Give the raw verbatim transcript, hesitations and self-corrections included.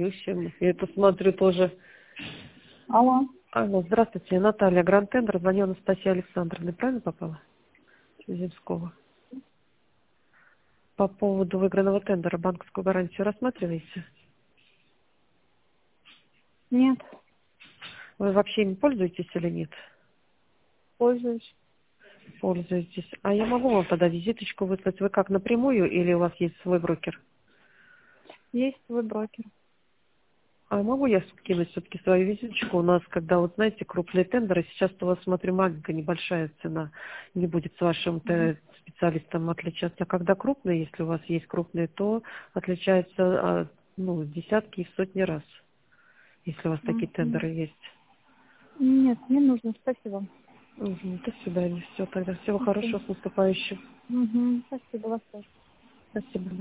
Ищем. Я это смотрю тоже. Алло. Алло, здравствуйте, Наталья, Гранд Тендер, звоню Анастасия Александровна, правильно попала? Земского. По поводу выигранного тендера банковскую гарантию рассматриваете? Нет, Вы вообще им пользуетесь или нет? пользуюсь. Пользуетесь. А я могу вам тогда визиточку выслать? Вы как, напрямую или у вас есть свой брокер? Есть свой брокер. А могу я скинуть все-таки свою визиточку? У нас, когда, вот знаете, крупные тендеры, сейчас у вас, смотрю, маленькая, небольшая цена. Не будет с вашим Мгм. т- специалистом отличаться. А когда крупные, если у вас есть крупные, то отличается а, ну, в десятки и в сотни раз, если у вас такие Мгм. тендеры есть. Нет, не нужно, спасибо. Мгм. До свидания. Все, тогда всего Спасибо. хорошего, с наступающим. Мгм. Спасибо, вас тоже. Спасибо.